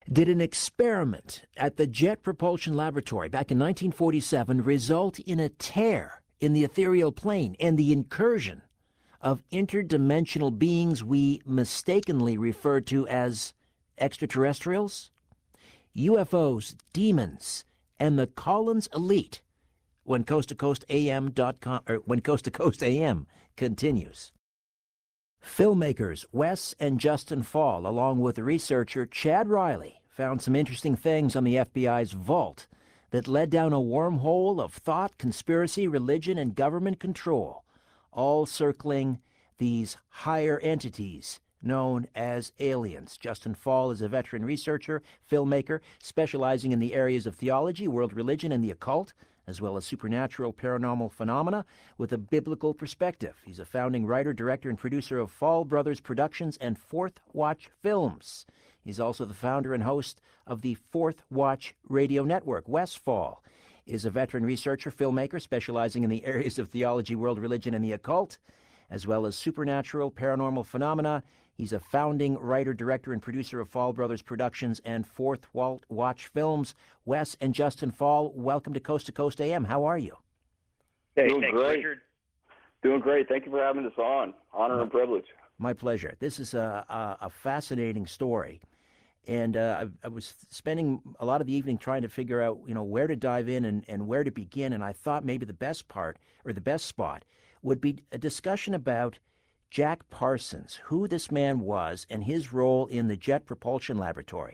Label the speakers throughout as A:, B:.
A: Did an experiment at the Jet Propulsion Laboratory back in 1947 result in a tear in the ethereal plane and the incursion of interdimensional beings we mistakenly refer to as extraterrestrials? UFOs, demons, and the Collins elite. When coasttocoastam.com or when Coast to Coast AM continues. Filmmakers Wes and Justin Fall, along with researcher Chad Riley, found some interesting things on the FBI's vault that led down a wormhole of thought, conspiracy, religion, and government control, all circling these higher entities known as aliens. Justin Fall is a veteran researcher, filmmaker, specializing in the areas of theology, world religion, and the occult, as well as supernatural paranormal phenomena with a biblical perspective. He's a founding writer, director, and producer of Fall Brothers Productions and Fourth Watch Films. He's also the founder and host of the Fourth Watch Radio Network. Wes Fall is a veteran researcher, filmmaker, specializing in the areas of theology, world religion, and the occult, as well as supernatural paranormal phenomena. He's a founding writer, director, and producer of Fall Brothers Productions and Fourth Watch Films. Wes and Justin Fall, welcome to Coast AM. How are you?
B: Hey,
C: Doing
B: thanks,
C: great.
B: Richard.
C: Doing great. Thank you for having us on. Honor and privilege.
A: My pleasure. This is a fascinating story. And I was spending a lot of the evening trying to figure out, where to dive in and where to begin. And I thought maybe the best part or the best spot would be a discussion about Jack Parsons, who this man was, and his role in the Jet Propulsion Laboratory.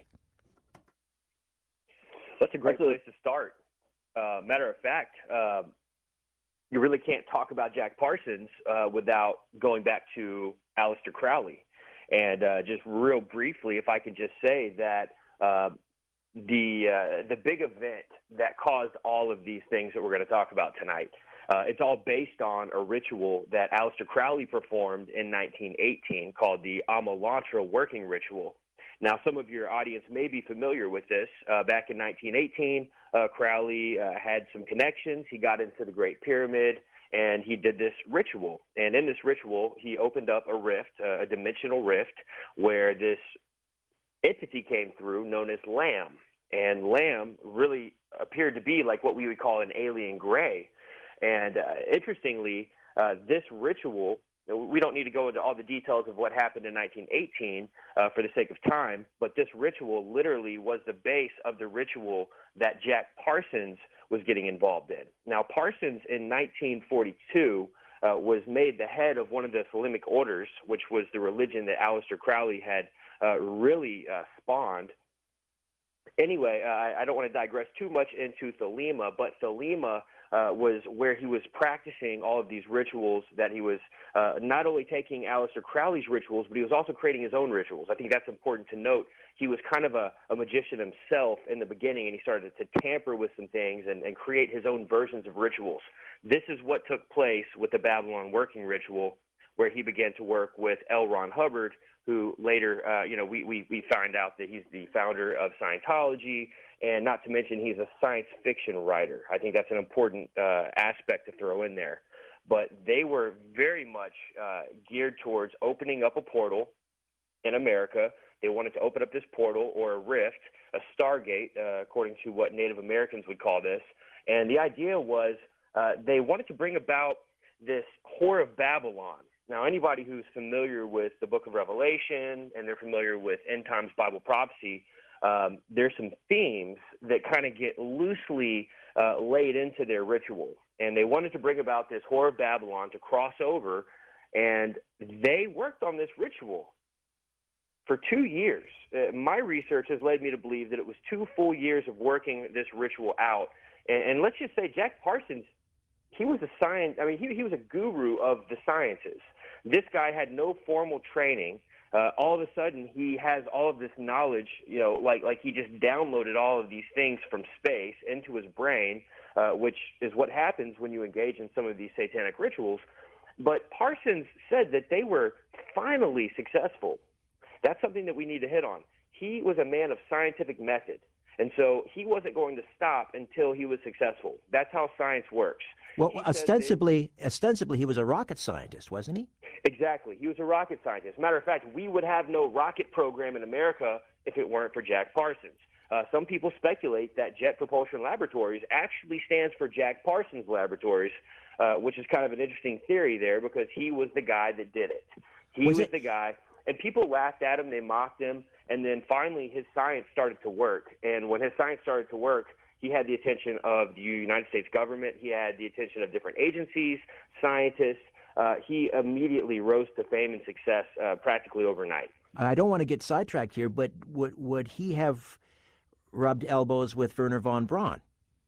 B: That's a great place to start. Matter of fact, you really can't talk about Jack Parsons without going back to Aleister Crowley. And just real briefly, if I could just say that the big event that caused all of these things that we're going to talk about tonight, it's all based on a ritual that Aleister Crowley performed in 1918 called the Amalantrah Working Ritual. Now, some of your audience may be familiar with this. Back in 1918, Crowley had some connections. He got into the Great Pyramid, and he did this ritual. And in this ritual, he opened up a rift, a dimensional rift, where this entity came through known as Lam. And Lam really appeared to be like what we would call an alien gray. And interestingly, this ritual, we don't need to go into all the details of what happened in 1918 for the sake of time, but this ritual literally was the base of the ritual that Jack Parsons was getting involved in. Now, Parsons in 1942 was made the head of one of the Thelemic orders, which was the religion that Aleister Crowley had really spawned. Anyway, I don't want to digress too much into Thelema, but Thelema was where he was practicing all of these rituals, that he was not only taking Aleister Crowley's rituals, but he was also creating his own rituals. I think that's important to note. He was kind of a magician himself in the beginning, and he started to tamper with some things and create his own versions of rituals. This is what took place with the Babylon Working Ritual, where he began to work with L. Ron Hubbard, who later, we find out that he's the founder of Scientology, and not to mention he's a science fiction writer. I think that's an important aspect to throw in there. But they were very much geared towards opening up a portal in America. They wanted to open up this portal, or a rift, a stargate, according to what Native Americans would call this. And the idea was they wanted to bring about this Whore of Babylon. Now, anybody who's familiar with the book of Revelation and they're familiar with end times Bible prophecy, there's some themes that kind of get loosely laid into their ritual. And they wanted to bring about this Whore of Babylon to cross over, and they worked on this ritual for 2 years. My research has led me to believe that it was 2 full years of working this ritual out. And let's just say Jack Parsons, he was he was a guru of the sciences. This guy had no formal training. All of a sudden, he has all of this knowledge, like he just downloaded all of these things from space into his brain, which is what happens when you engage in some of these satanic rituals. But Parsons said that they were finally successful. That's something that we need to hit on. He was a man of scientific method, and so he wasn't going to stop until he was successful. That's how science works.
A: Well, ostensibly, he was a rocket scientist, wasn't he?
B: Exactly. He was a rocket scientist. Matter of fact, we would have no rocket program in America if it weren't for Jack Parsons. Some people speculate that Jet Propulsion Laboratories actually stands for Jack Parsons Laboratories, which is kind of an interesting theory there because he was the guy that did it. He was the guy, and people laughed at him, they mocked him, and then finally his science started to work. And when his science started to work, he had the attention of the United States government. He had the attention of different agencies, scientists. He immediately rose to fame and success practically overnight.
A: I don't want to get sidetracked here, but would he have rubbed elbows with Wernher von Braun?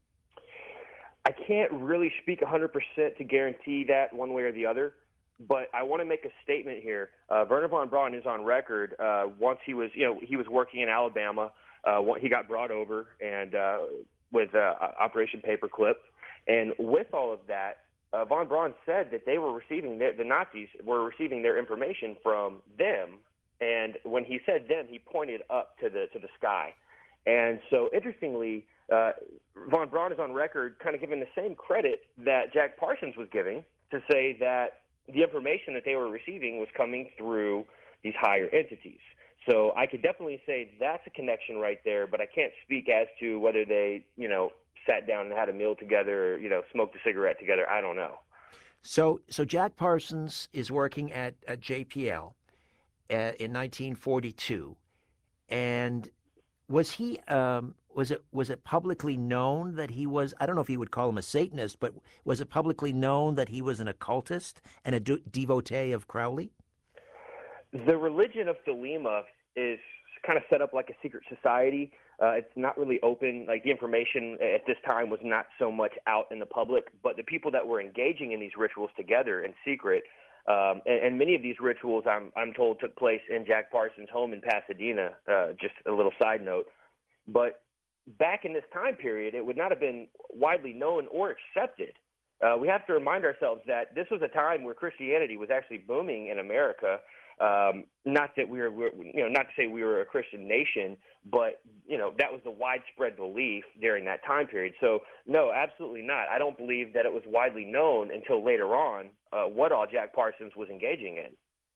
B: I can't really speak 100% to guarantee that one way or the other, but I want to make a statement here. Wernher von Braun is on record. Once he was working in Alabama. He got brought over and with Operation Paperclip, and with all of that, von Braun said that they were receiving the Nazis were receiving their information from them. And when he said them, he pointed up to the sky. And so, interestingly, von Braun is on record kind of giving the same credit that Jack Parsons was giving to say that the information that they were receiving was coming through these higher entities. So I could definitely say that's a connection right there, but I can't speak as to whether they, sat down and had a meal together or, smoked a cigarette together. I don't know.
A: So Jack Parsons is working at JPL in 1942, and was he was it publicly known that he was, I don't know if he would call him a Satanist, but was it publicly known that he was an occultist and a devotee of Crowley?
B: The religion of Thelema is kind of set up like a secret society. It's not really open. Like, the information at this time was not so much out in the public, but the people that were engaging in these rituals together in secret, and many of these rituals, I'm told, took place in Jack Parsons' home in Pasadena. Just a little side note. But back in this time period, it would not have been widely known or accepted. We have to remind ourselves that this was a time where Christianity was actually booming in America. Not that not to say we were a Christian nation, but that was the widespread belief during that time period. So no, absolutely not. I don't believe that it was widely known until later on what all Jack Parsons was engaging in.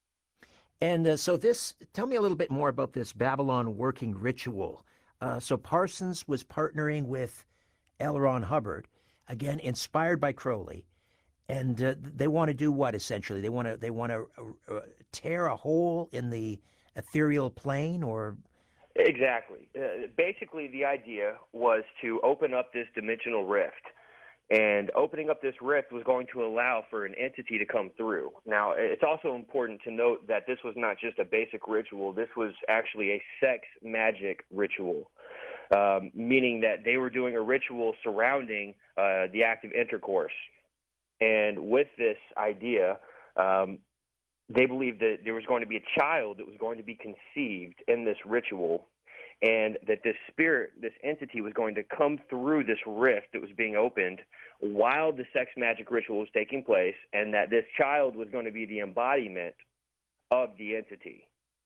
A: And so tell me a little bit more about this Babylon working ritual. So Parsons was partnering with L. Ron Hubbard, again inspired by Crowley. And they want to do what, essentially? They want to tear a hole in the ethereal plane, or?
B: Exactly. Basically, the idea was to open up this dimensional rift. And opening up this rift was going to allow for an entity to come through. Now, it's also important to note that this was not just a basic ritual. This was actually a sex magic ritual, meaning that they were doing a ritual surrounding the act of intercourse. And with this idea, they believed that there was going to be a child that was going to be conceived in this ritual, and that this spirit, this entity, was going to come through this rift that was being opened while the sex magic ritual was taking place, and that this child was going to be the embodiment of the entity.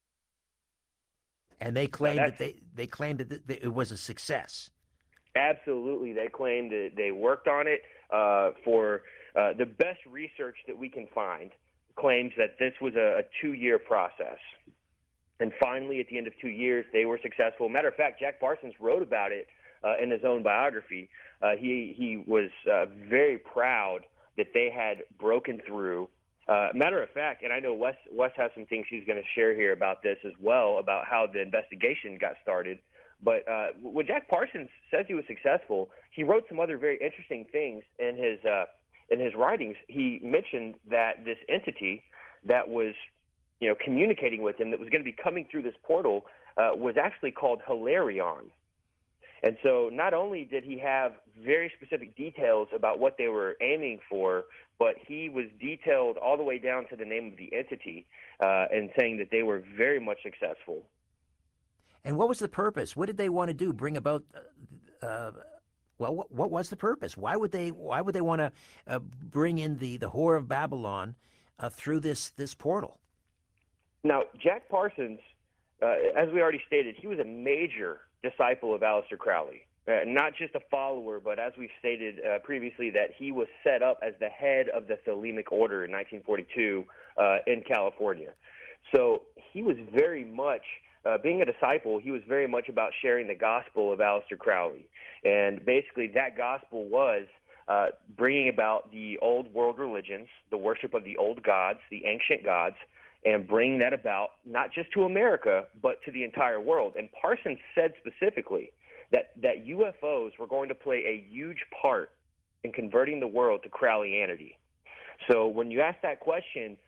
A: And they claimed that it was a success.
B: Absolutely. They claimed that they worked on it for the best research that we can find claims that this was a 2-year process. And finally, at the end of 2 years, they were successful. Matter of fact, Jack Parsons wrote about it in his own biography. He was very proud that they had broken through. Matter of fact, and I know Wes has some things he's going to share here about this as well, about how the investigation got started. But when Jack Parsons says he was successful, he wrote some other very interesting things in his writings. He mentioned that this entity that was communicating with him, that was going to be coming through this portal, was actually called Hilarion. And so not only did he have very specific details about what they were aiming for, but he was detailed all the way down to the name of the entity, and saying that they were very much successful.
A: And what was the purpose? What did they want to do? Bring about? What was the purpose? Why would they want to bring in the Whore of Babylon through this portal?
B: Now, Jack Parsons, as we already stated, he was a major disciple of Aleister Crowley. Not just a follower, but as we've stated previously, that he was set up as the head of the Thelemic Order in 1942 in California. So he was very much being a disciple, he was very much about sharing the gospel of Aleister Crowley. And basically that gospel was bringing about the old world religions, the worship of the old gods, the ancient gods, and bringing that about not just to America, but to the entire world. And Parsons said specifically that UFOs were going to play a huge part in converting the world to Crowleyanity. So when you ask that question,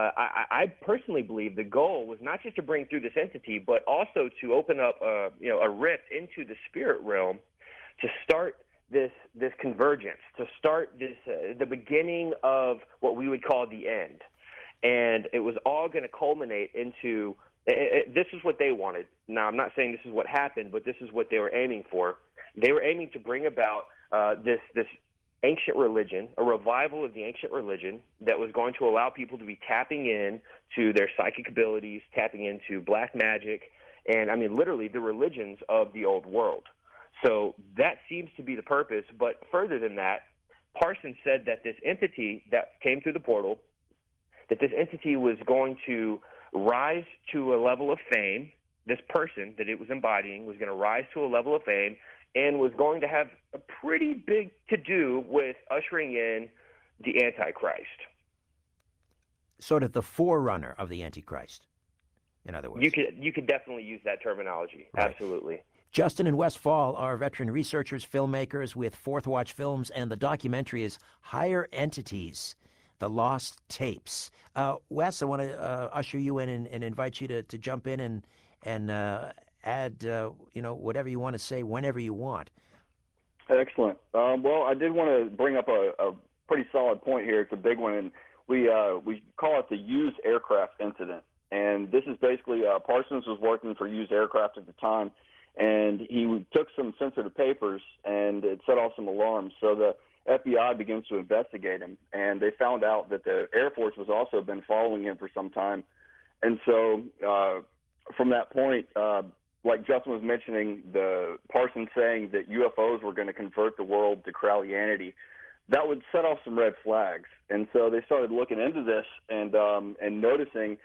B: I personally believe the goal was not just to bring through this entity, but also to open up a rift into the spirit realm to start this convergence, to start this the beginning of what we would call the end. And it was all going to culminate into this is what they wanted. Now, I'm not saying this is what happened, but this is what they were aiming for. They were aiming to bring about this ancient religion, a revival of the ancient religion that was going to allow people to be tapping in to their psychic abilities, tapping into black magic, and I mean literally the religions of the old world. So that seems to be the purpose, but further than that, Parsons said that this entity that came through the portal, that this entity was going to rise to a level of fame. This person that it was embodying was going to rise to a level of fame and was going to have a pretty big to-do with ushering in the Antichrist.
A: Sort of the forerunner of the Antichrist, in other words.
B: You could definitely use that terminology. Right. Absolutely.
A: Justin and Wes Fall are veteran researchers, filmmakers with Fourth Watch Films, and the documentary is Higher Entities, The Lost Tapes. Wes, I want to usher you in and invite you to jump in and add whatever you want to say whenever you want.
C: Excellent. Well, I did want to bring up a pretty solid point here. It's a big one, and we call it the used aircraft incident. And this is basically Parsons was working for used aircraft at the time, and he took some sensitive papers, and it set off some alarms. So the FBI begins to investigate him, and they found out that the Air Force has also been following him for some time. And so from that point, like Justin was mentioning, the Parsons saying that UFOs were going to convert the world to Crowleyanity, that would set off some red flags. And so they started looking into this and noticing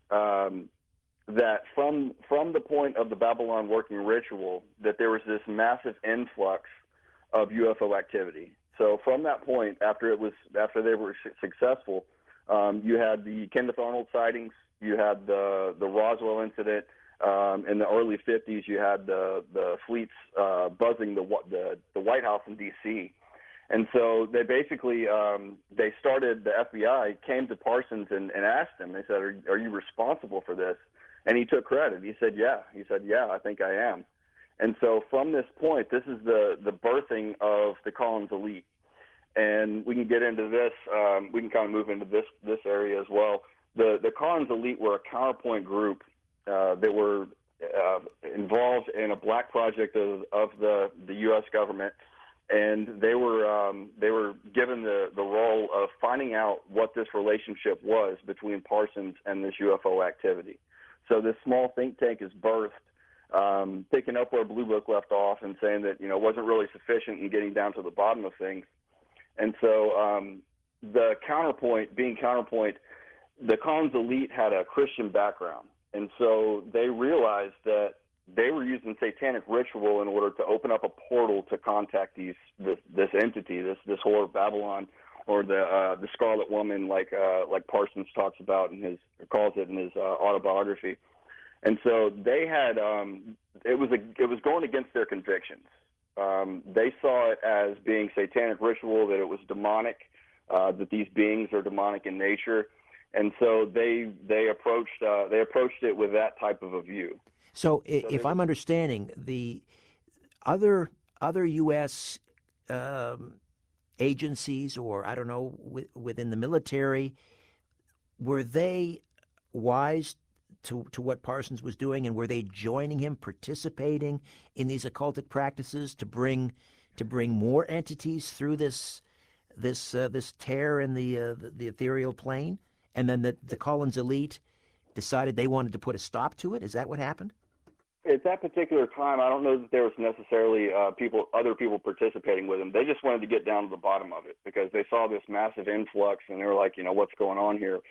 C: that from the point of the Babylon working ritual, that there was this massive influx of UFO activity. So from that point, after they were successful, you had the Kenneth Arnold sightings, you had the Roswell incident. In the early 50s, you had the fleets buzzing the White House in D.C. And so they basically the FBI came to Parsons and asked him. They said, "Are you responsible for this?" And he took credit. He said, "Yeah." He said, "Yeah, I think I am." And so from this point, this is the birthing of the Collins Elite. And we can get into this. We can kind of move into this area as well. The Collins Elite were a counterpoint group that were involved in a black project of the U.S. government, and they were given the role of finding out what this relationship was between Parsons and this UFO activity. So this small think tank is birthed, picking up where Blue Book left off and saying that wasn't really sufficient in getting down to the bottom of things. And so the counterpoint, the Collins Elite had a Christian background. And so they realized that they were using satanic ritual in order to open up a portal to contact this entity, this whore of Babylon, or the Scarlet Woman, like Parsons talks about calls it in his autobiography. And so they had it was going against their convictions. They saw it as being satanic ritual, that it was demonic, that these beings are demonic in nature. And so they approached it with that type of a view.
A: So if I'm understanding, the other U.S. Agencies, or I don't know, within the military, were they wise to what Parsons was doing, and were they joining him, participating in these occultic practices to bring more entities through this tear in the ethereal plane? And then the Collins Elite decided they wanted to put a stop to it? Is that what happened?
C: At that particular time, I don't know that there was necessarily other people participating with them. They just wanted to get down to the bottom of it because they saw this massive influx and they were like, what's going on here?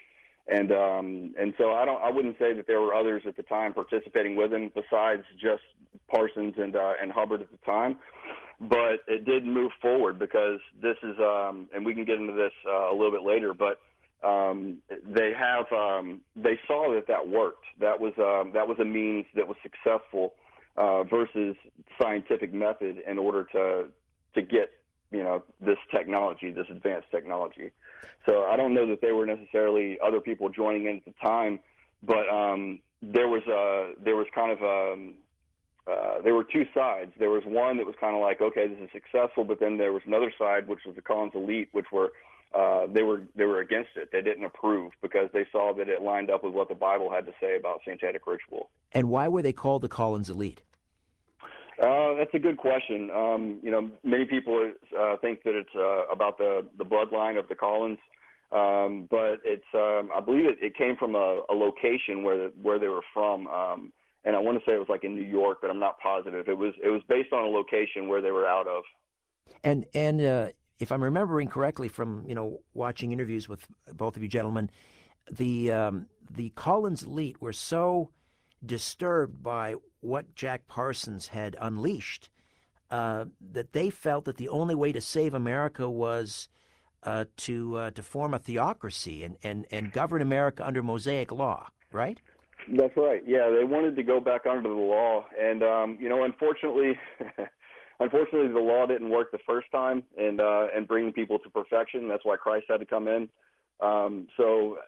C: And so I wouldn't say that there were others at the time participating with him besides just Parsons and Hubbard at the time. But it did move forward because this is, and we can get into this a little bit later, but they saw that worked. That was a means that was successful versus scientific method in order to get this technology, this advanced technology. So I don't know that they were necessarily other people joining in at the time, but there was kind of there were two sides. There was one that was kind of like, okay, this is successful, but then there was another side, which was the Collins elite, which were they were against it. They didn't approve because they saw that it lined up with what the Bible had to say about satanic ritual.
A: And why were they called the Collins elite?
C: That's a good question. Many people think that it's about the bloodline of the Collins, but it's I believe it came from a location where they were from, and I want to say it was like in New York, but I'm not positive. It was based on a location where they were out of.
A: And if I'm remembering correctly from watching interviews with both of you gentlemen, the Collins elite were so disturbed by what Jack Parsons had unleashed that they felt that the only way to save America was to form a theocracy and govern America under Mosaic law, right?
C: That's right. Yeah, they wanted to go back under the law, and unfortunately, unfortunately, the law didn't work the first time, and bringing people to perfection. That's why Christ had to come in. So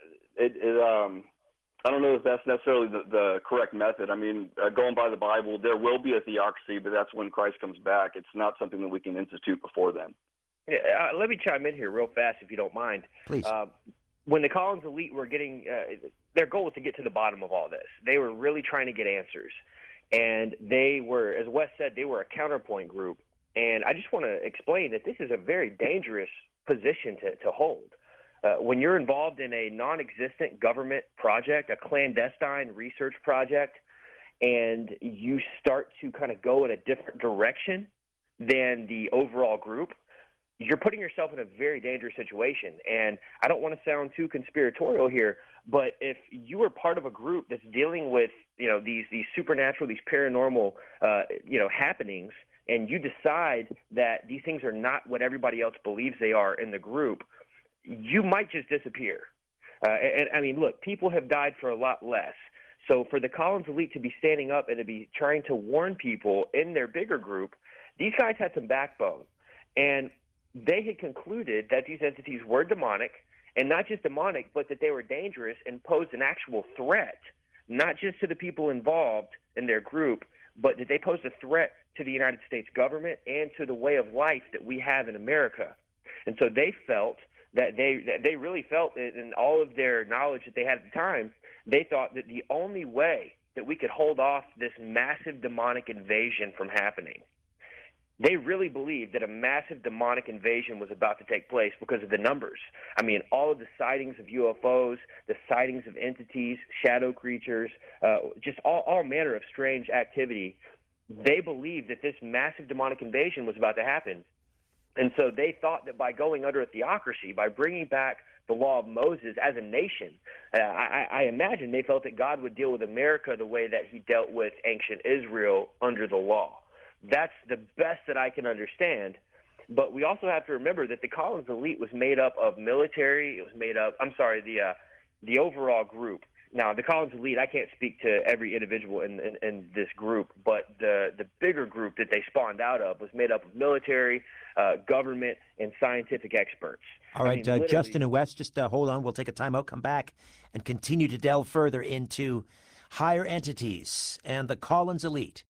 C: I don't know if that's necessarily the correct method. I mean, going by the Bible, there will be a theocracy, but that's when Christ comes back. It's not something that we can institute before then.
B: Yeah, let me chime in here real fast, if you don't mind.
A: Please.
B: When the Collins elite were getting, their goal was to get to the bottom of all this. They were really trying to get answers. And they were, as Wes said, they were a counterpoint group. And I just want to explain that this is a very dangerous position to hold. When you're involved in a non-existent government project, a clandestine research project, and you start to kind of go in a different direction than the overall group, you're putting yourself in a very dangerous situation. And I don't want to sound too conspiratorial here, but if you are part of a group that's dealing with, these supernatural, these paranormal, happenings, and you decide that these things are not what everybody else believes they are in the group, you might just disappear. And I mean, look, people have died for a lot less. So for the Collins elite to be standing up and to be trying to warn people in their bigger group, these guys had some backbone. And they had concluded that these entities were demonic, and not just demonic, but that they were dangerous and posed an actual threat, not just to the people involved in their group, but that they posed a threat to the United States government and to the way of life that we have in America. And so they felt that they really felt, in all of their knowledge that they had at the time, they thought that the only way that we could hold off this massive demonic invasion from happening, they really believed that a massive demonic invasion was about to take place because of the numbers. I mean, all of the sightings of UFOs, the sightings of entities, shadow creatures, just all manner of strange activity. They believed that this massive demonic invasion was about to happen. And so they thought that by going under a theocracy, by bringing back the law of Moses as a nation, I imagine they felt that God would deal with America the way that he dealt with ancient Israel under the law. That's the best that I can understand. But we also have to remember that the Collins elite was made up of military. It was made up, the overall group. Now, the Collins elite, I can't speak to every individual in this group, but the bigger group that they spawned out of was made up of military, government, and scientific experts.
A: All right, Justin and Wes, just hold on. We'll take a timeout, come back, and continue to delve further into higher entities and the Collins elite.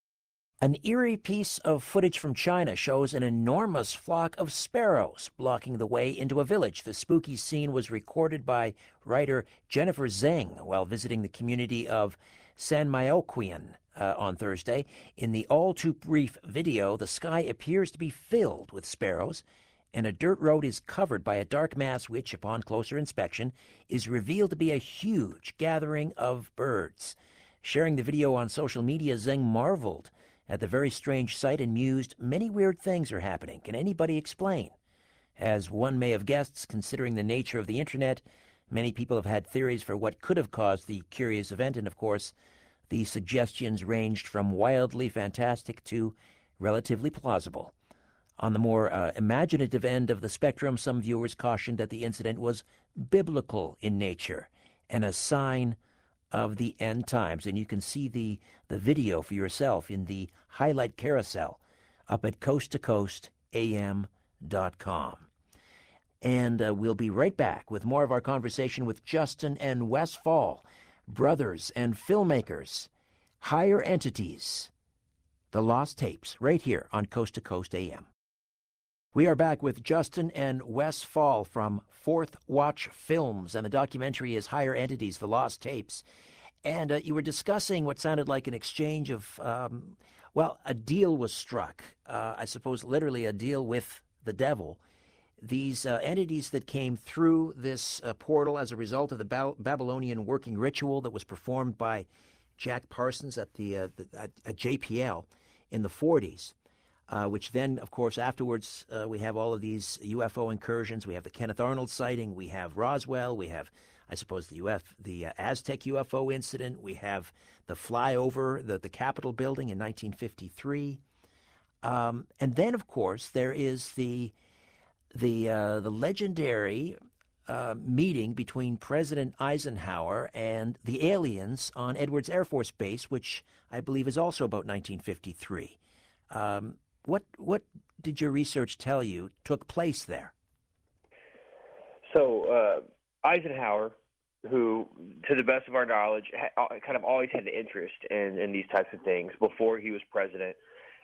A: An eerie piece of footage from China shows an enormous flock of sparrows blocking the way into a village. The spooky scene was recorded by writer Jennifer Zheng while visiting the community of Sanmaoquian on Thursday. In the all-too-brief video, the sky appears to be filled with sparrows, and a dirt road is covered by a dark mass which, upon closer inspection, is revealed to be a huge gathering of birds. Sharing the video on social media, Zheng marveled at the very strange sight and mused, many weird things are happening. Can anybody explain? As one may have guessed, considering the nature of the internet, Many people have had theories for what could have caused the curious event, and of course, the suggestions ranged from wildly fantastic to relatively plausible. On the more imaginative end of the spectrum, some viewers cautioned that the incident was biblical in nature and a sign of the end times. And you can see the video for yourself in the highlight carousel up at coasttocoastam.com. And we'll be right back with more of our conversation with Justin and Wes Fall, brothers and filmmakers, Higher Entities, The Lost Tapes, right here on Coast to Coast AM. We are back with Justin and Wes Fall from Fourth Watch Films, and the documentary is Higher Entities, The Lost Tapes. And you were discussing what sounded like an exchange of, a deal was struck. I suppose literally a deal with the devil. These entities that came through this portal as a result of the Babylonian working ritual that was performed by Jack Parsons at at JPL in the 40s. Which then, of course, afterwards, we have all of these UFO incursions. We have the Kenneth Arnold sighting. We have Roswell. We have, I suppose, the Aztec UFO incident. We have the flyover, the Capitol building in 1953. And then, of course, there is the legendary meeting between President Eisenhower and the aliens on Edwards Air Force Base, which I believe is also about 1953. What did your research tell you took place there?
B: So Eisenhower, who, to the best of our knowledge, kind of always had the interest in these types of things before he was president.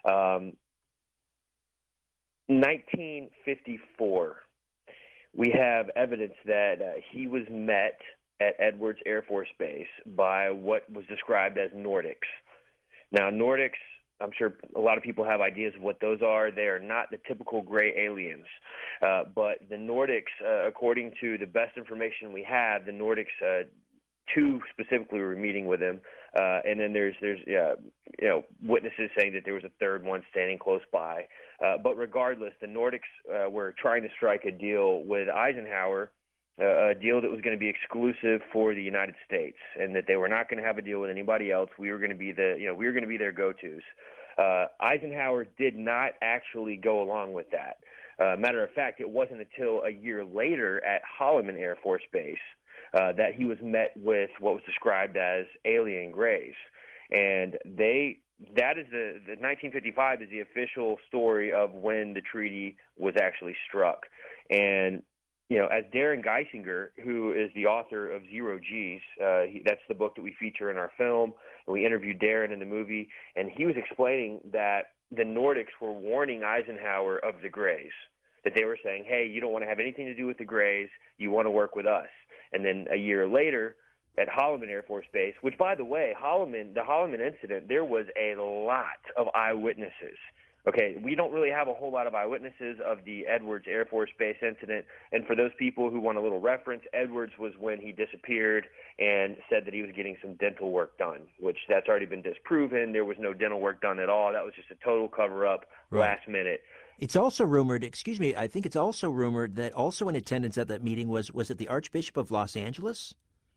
B: 1954, we have evidence that he was met at Edwards Air Force Base by what was described as Nordics. Now, Nordics, I'm sure a lot of people have ideas of what those are. They are not the typical gray aliens. But the Nordics, according to the best information we have, the Nordics, two specifically were meeting with him. And then there's witnesses saying that there was a third one standing close by. But regardless, the Nordics were trying to strike a deal with Eisenhower, a deal that was going to be exclusive for the United States, and that they were not going to have a deal with anybody else. We were going to be their go-tos. Eisenhower did not actually go along with that. Matter of fact, it wasn't until a year later at Holloman Air Force Base that he was met with what was described as alien grays, and that is the 1955 is the official story of when the treaty was actually struck. And as Darren Geisinger, who is the author of Zero G's, that's the book that we feature in our film, and we interviewed Darren in the movie, and he was explaining that the Nordics were warning Eisenhower of the Greys, that they were saying, hey, you don't want to have anything to do with the Greys, you want to work with us. And then a year later, at Holloman Air Force Base, which, by the way, the Holloman incident, there was a lot of eyewitnesses. Okay, we don't really have a whole lot of eyewitnesses of the Edwards Air Force Base incident. And for those people who want a little reference, Edwards was when he disappeared and said that he was getting some dental work done, which that's already been disproven. There was no dental work done at all. That was just a total cover-up, last minute.
A: It's also rumored, I think it's also rumored that also in attendance at that meeting was it the Archbishop of Los Angeles?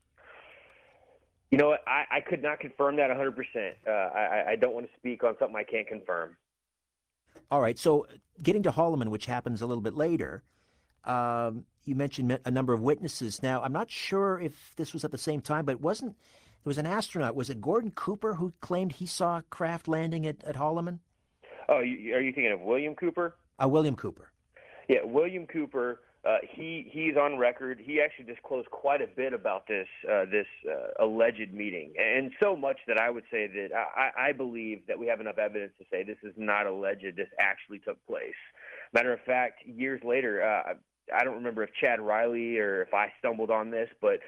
B: You know what? I could not confirm that 100%. I don't want to speak on something I can't confirm.
A: All right. So getting to Holloman, which happens a little bit later, you mentioned a number of witnesses. Now, I'm not sure if this was at the same time, but it was an astronaut. Was it Gordon Cooper who claimed he saw a craft landing at Holloman? Oh,
B: are you thinking of William Cooper?
A: William Cooper.
B: Yeah, William Cooper. He's on record. He actually disclosed quite a bit about this alleged meeting, and so much that I would say that I believe that we have enough evidence to say this is not alleged. This actually took place. Matter of fact, years later, I don't remember if Chad Riley or if I stumbled on this, but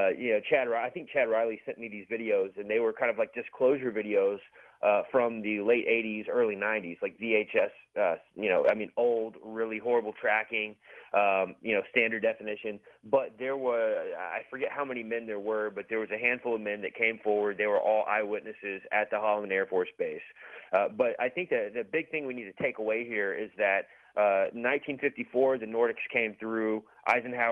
B: I think Chad Riley sent me these videos, and they were kind of like disclosure videos from the late 80s, early 90s, like VHS, old, really horrible tracking, standard definition. But there were, I forget how many men there were, but there was a handful of men that came forward. They were all eyewitnesses at the Holloman Air Force Base. But I think the big thing we need to take away here is that 1954, the Nordics came through. Eisenhower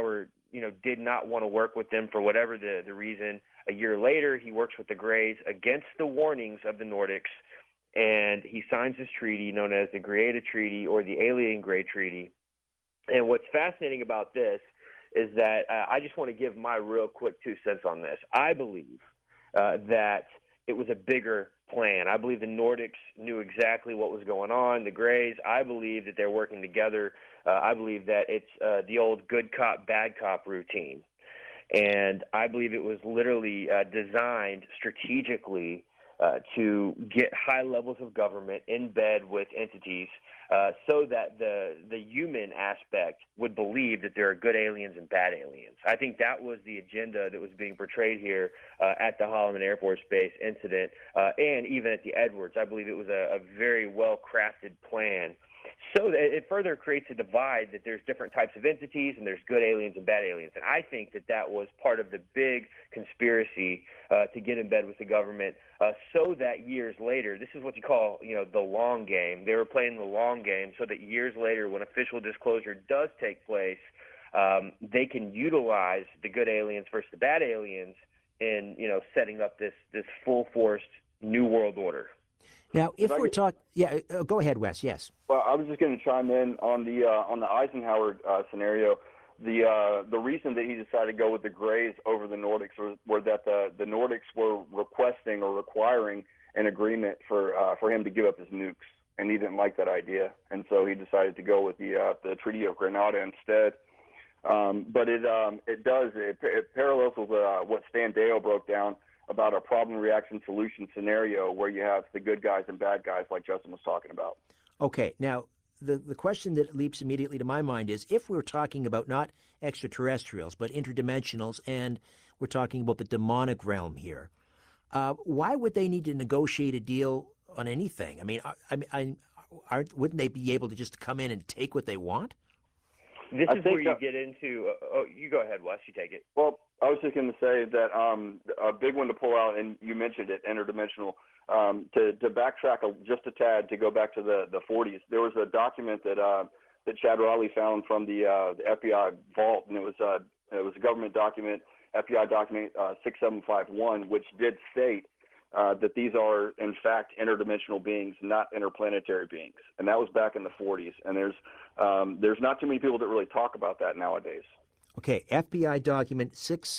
B: did not want to work with them for whatever the reason. A year later, he works with the Greys against the warnings of the Nordics, and he signs this treaty known as the Greada Treaty or the Alien Grey Treaty. And what's fascinating about this is that I just want to give my real quick 2 cents on this. I believe that it was a bigger plan. I believe the Nordics knew exactly what was going on. The Greys, I believe that they're working together. I believe that it's the old good cop, bad cop routine. And I believe it was literally designed strategically to get high levels of government in bed with entities so that the human aspect would believe that there are good aliens and bad aliens. I think that was the agenda that was being portrayed here at the Holloman Air Force Base incident and even at the Edwards. I believe it was a very well-crafted plan. So that it further creates a divide that there's different types of entities and there's good aliens and bad aliens. And I think that was part of the big conspiracy to get in bed with the government so that years later, this is what you call, the long game. They were playing the long game so that years later when official disclosure does take place, they can utilize the good aliens versus the bad aliens in, setting up this full-forced new world order.
A: Now, if we're talking, go ahead, Wes. Yes.
C: Well, I was just going to chime in on the Eisenhower scenario. The reason that he decided to go with the Greys over the Nordics were that the Nordics were requesting or requiring an agreement for him to give up his nukes, and he didn't like that idea, and so he decided to go with the Treaty of Grenada instead. But it parallels with what Stan Deyo broke down about a problem, reaction, solution scenario where you have the good guys and bad guys like Justin was talking about.
A: Okay. Now, the question that leaps immediately to my mind is if we're talking about not extraterrestrials, but interdimensionals, and we're talking about the demonic realm here, why would they need to negotiate a deal on anything? I mean, wouldn't they be able to just come in and take what they want?
B: This is where you get into you go ahead, Wes. You take it.
C: Well, I was just going to say that a big one to pull out, and you mentioned it, interdimensional. To backtrack just a tad, to go back to the 40s, there was a document that Chad Riley found from the FBI vault, and it was a government document, FBI document 6751, which did state that these are in fact interdimensional beings, not interplanetary beings, and that was back in the 40s. And there's not too many people that really talk about that nowadays.
A: Okay, FBI document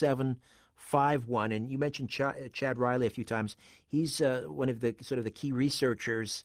A: 6751, and you mentioned Chad Riley a few times. He's one of the sort of the key researchers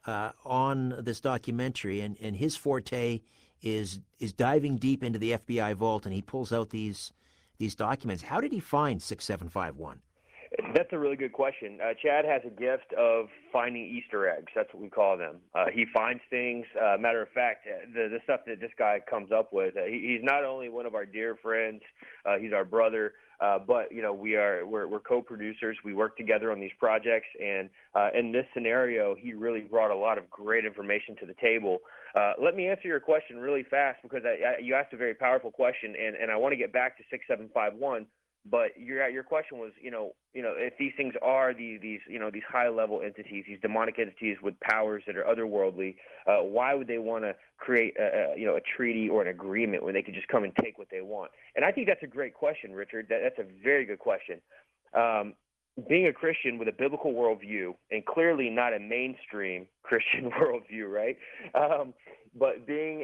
A: on this documentary, and his forte is diving deep into the FBI vault, and he pulls out these documents. How did he find 6751?
B: That's a really good question. Chad has a gift of finding Easter eggs. That's what we call them. He finds things. Matter of fact, the stuff that this guy comes up with, he's not only one of our dear friends, he's our brother, but we're co-producers. We work together on these projects, and in this scenario, he really brought a lot of great information to the table. Let me answer your question really fast because you asked a very powerful question, and I want to get back to 6751. But your question was, if these things are these high level entities, these demonic entities with powers that are otherworldly, why would they want to create a treaty or an agreement when they could just come and take what they want? And I think that's a great question, Richard. That's a very good question. Being a Christian with a biblical worldview, and clearly not a mainstream Christian worldview, right? But being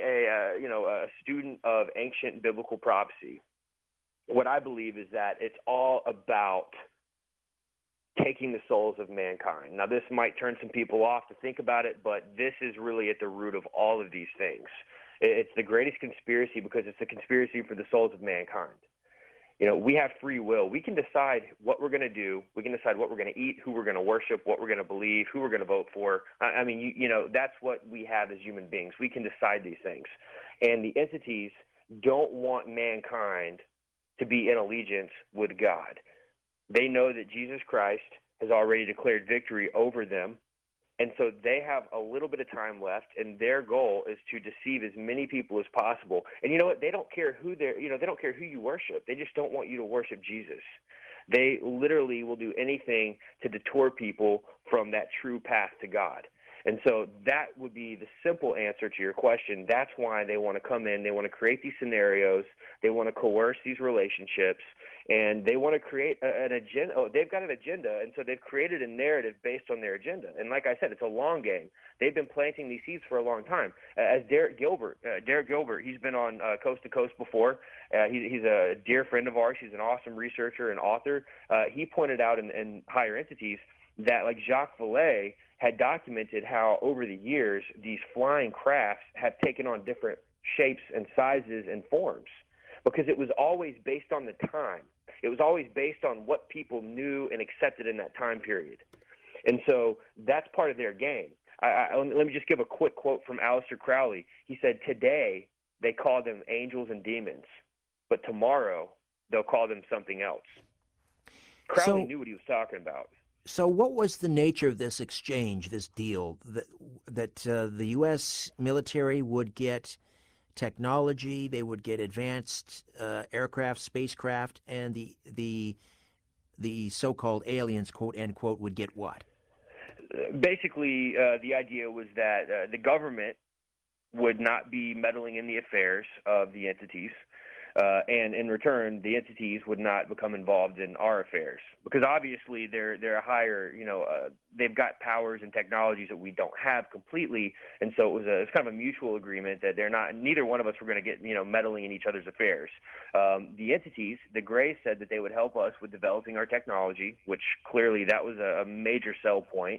B: a student of ancient biblical prophecy, what I believe is that it's all about taking the souls of mankind. Now, this might turn some people off to think about it, but this is really at the root of all of these things. It's the greatest conspiracy because it's a conspiracy for the souls of mankind. We have free will. We can decide what we're going to do. We can decide what we're going to eat, who we're going to worship, what we're going to believe, who we're going to vote for. I mean, that's what we have as human beings. We can decide these things. And the entities don't want mankind to be in allegiance with God. They know that Jesus Christ has already declared victory over them, and so they have a little bit of time left, and their goal is to deceive as many people as possible. And you know what? They don't care who they don't care who you worship. They just don't want you to worship Jesus. They literally will do anything to detour people from that true path to God. And so that would be the simple answer to your question. That's why they want to come in. They want to create these scenarios. They want to coerce these relationships, and they want to create an agenda. Oh, they've got an agenda, and so they've created a narrative based on their agenda. And like I said, it's a long game. They've been planting these seeds for a long time. As Derek Gilbert, he's been on Coast to Coast before. He's a dear friend of ours. He's an awesome researcher and author. He pointed out in Higher Entities that, like, Jacques Vallée had documented how over the years these flying crafts have taken on different shapes and sizes and forms, because it was always based on the time. It was always based on what people knew and accepted in that time period. And so that's part of their game. Let me just give a quick quote from Aleister Crowley. He said, "Today they call them angels and demons, but tomorrow they'll call them something else." Crowley knew what he was talking about.
A: So what was the nature of this exchange, this deal, that the U.S. military would get technology, they would get advanced aircraft, spacecraft, and the so-called aliens, quote, end quote, would get what?
B: Basically, the idea was that the government would not be meddling in the affairs of the entities, and in return, the entities would not become involved in our affairs, because obviously they're a higher, they've got powers and technologies that we don't have completely, and so it's kind of a mutual agreement that neither one of us were going to get, meddling in each other's affairs. The entities, the Greys, said that they would help us with developing our technology, which clearly that was a major sell point.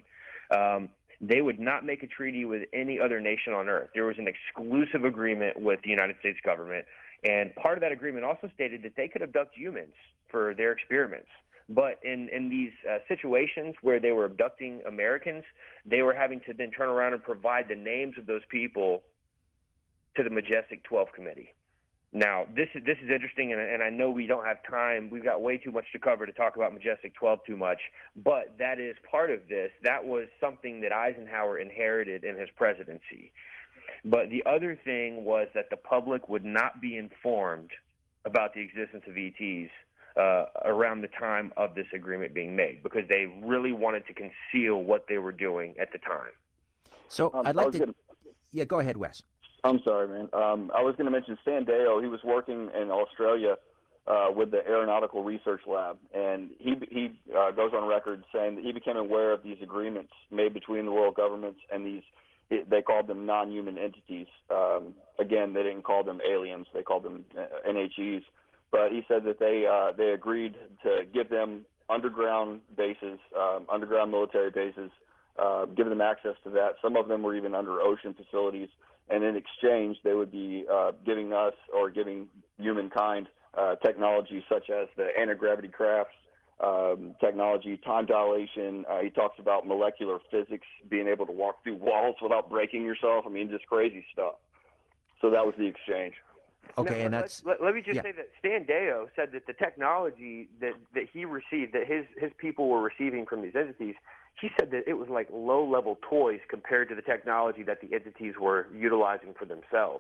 B: They would not make a treaty with any other nation on earth. There was an exclusive agreement with the United States government. And part of that agreement also stated that they could abduct humans for their experiments. But in these situations where they were abducting Americans, they were having to then turn around and provide the names of those people to the Majestic 12 Committee. Now, this is interesting, and I know we don't have time. We've got way too much to cover to talk about Majestic 12 too much, but that is part of this. That was something that Eisenhower inherited in his presidency. But the other thing was that the public would not be informed about the existence of ETs around the time of this agreement being made, because they really wanted to conceal what they were doing at the time.
A: So I'd like to... Yeah, go ahead, Wes.
C: I'm sorry, man. I was going to mention Stan Deyo. He was working in Australia with the Aeronautical Research Lab, and he goes on record saying that he became aware of these agreements made between the world governments and these, they called them non-human entities. Again, they didn't call them aliens. They called them NHEs. But he said that they agreed to give them underground bases, underground military bases, give them access to that. Some of them were even under ocean facilities. And in exchange, they would be giving us, or giving humankind, technology such as the anti-gravity crafts, technology, time dilation. He talks about molecular physics, being able to walk through walls without breaking yourself. I mean, just crazy stuff. So that was the exchange.
A: Okay,
B: now,
A: and that's...
B: Let me just say that Stan Deyo said that the technology that he received, that his people were receiving from these entities, he said that it was like low-level toys compared to the technology that the entities were utilizing for themselves.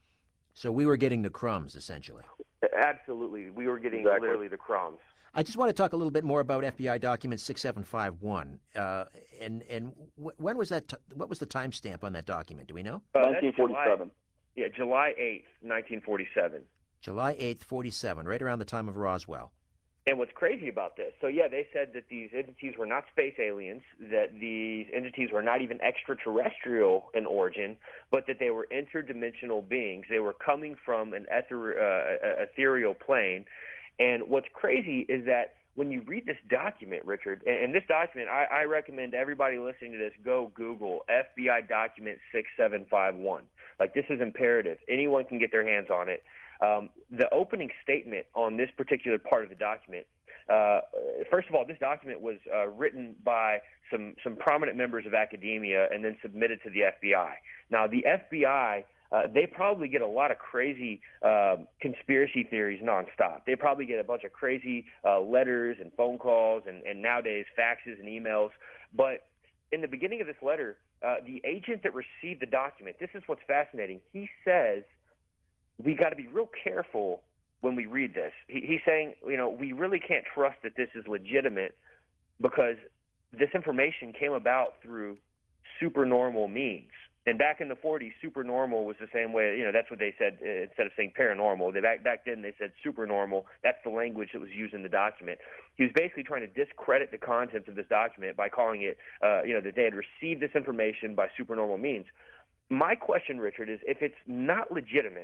A: So we were getting the crumbs, essentially.
B: Absolutely. We were getting literally the crumbs.
A: I just want to talk a little bit more about FBI document 6751. And when was that? What was the timestamp on that document? Do we know?
C: 1947.
B: July 8th, 1947.
A: July 8th, 47, right around the time of Roswell.
B: And what's crazy about this, so yeah, they said that these entities were not space aliens, that these entities were not even extraterrestrial in origin, but that they were interdimensional beings. They were coming from an ethereal plane. And what's crazy is that when you read this document, Richard, and this document, I recommend everybody listening to this go Google FBI document 6751. Like, this is imperative. Anyone can get their hands on it. The opening statement on this particular part of the document, first of all, this document was written by some prominent members of academia and then submitted to the FBI. Now, the FBI, they probably get a lot of crazy conspiracy theories nonstop. They probably get a bunch of crazy letters and phone calls and nowadays faxes and emails. But in the beginning of this letter, the agent that received the document, this is what's fascinating. He says, we got to be real careful when we read this. He's saying, we really can't trust that this is legitimate because this information came about through supernormal means. And back in the 40s, supernormal was the same way, that's what they said instead of saying paranormal. Back then they said supernormal. That's the language that was used in the document. He was basically trying to discredit the contents of this document by calling it, that they had received this information by supernormal means. My question, Richard, is if it's not legitimate,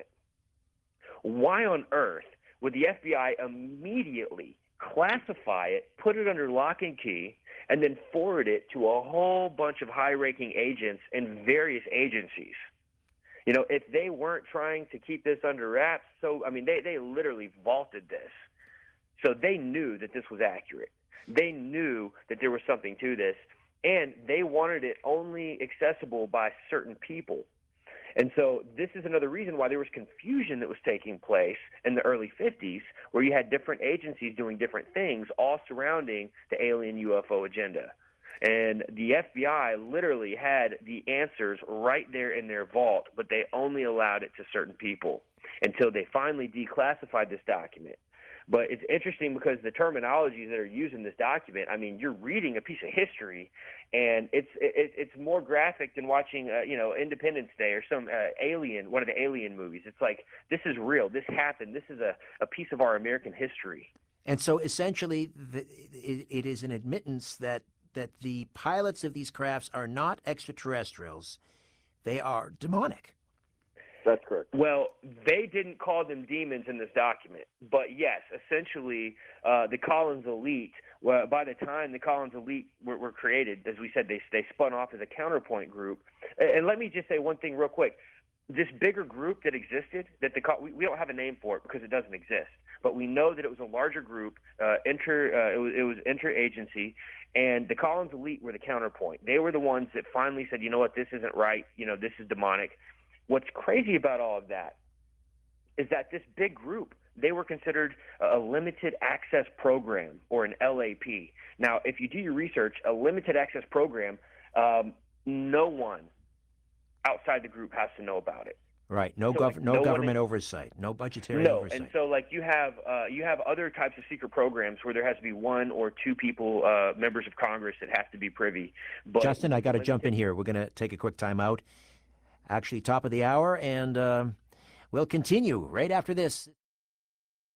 B: why on earth would the FBI immediately classify it, put it under lock and key, and then forward it to a whole bunch of high-ranking agents in various agencies? If they weren't trying to keep this under wraps, they literally vaulted this. So they knew that this was accurate. They knew that there was something to this, and they wanted it only accessible by certain people. And so this is another reason why there was confusion that was taking place in the early 50s, where you had different agencies doing different things, all surrounding the alien UFO agenda. And the FBI literally had the answers right there in their vault, but they only allowed it to certain people until they finally declassified this document. But it's interesting because the terminologies that are used in this document, you're reading a piece of history, and it's more graphic than watching, Independence Day or some one of the Alien movies. It's like, this is real. This happened. This is a piece of our American history.
A: And so essentially it is an admittance that the pilots of these crafts are not extraterrestrials. They are demonic.
C: That's correct.
B: Well, they didn't call them demons in this document, but yes, essentially, the Collins Elite. Well, by the time the Collins Elite were created, as we said, they spun off as a counterpoint group. And let me just say one thing real quick: this bigger group that existed, we don't have a name for it because it doesn't exist, but we know that it was a larger group. It was interagency, and the Collins Elite were the counterpoint. They were the ones that finally said, you know what, this isn't right. This is demonic. What's crazy about all of that is that this big group, they were considered a limited access program, or an LAP. Now, if you do your research, a limited access program, no one outside the group has to know about it.
A: Right. No government oversight, no budgetary oversight.
B: And so you have other types of secret programs where there has to be one or two people, members of Congress, that have to be privy. But
A: Justin, I got to jump in here. We're going to take a quick time out. Actually, top of the hour, and we'll continue right after this.